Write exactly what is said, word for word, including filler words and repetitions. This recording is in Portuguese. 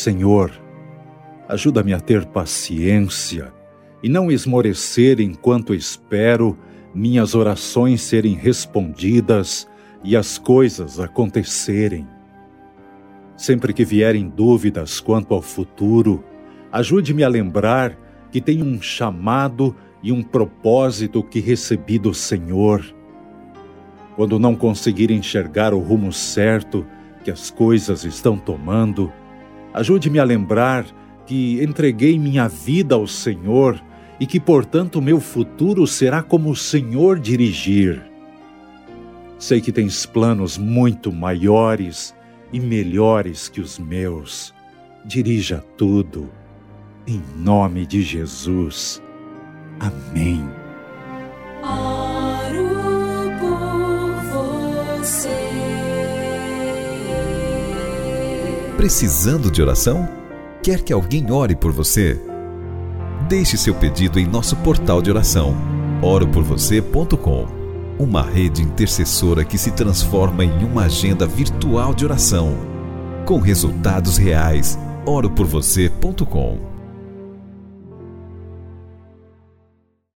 Senhor, ajuda-me a ter paciência e não esmorecer enquanto espero minhas orações serem respondidas e as coisas acontecerem. Sempre que vierem dúvidas quanto ao futuro, ajude-me a lembrar que tenho um chamado e um propósito que recebi do Senhor. Quando não conseguir enxergar o rumo certo que as coisas estão tomando, ajude-me a lembrar que entreguei minha vida ao Senhor e que, portanto, meu futuro será como o Senhor dirigir. Sei que tens planos muito maiores e melhores que os meus. Dirija tudo, em nome de Jesus. Amém. Oro por você. Precisando de oração? Quer que alguém ore por você? Deixe seu pedido em nosso portal de oração, oro por você ponto com. Uma rede intercessora que se transforma em uma agenda virtual de oração, com resultados reais. oro por você ponto com.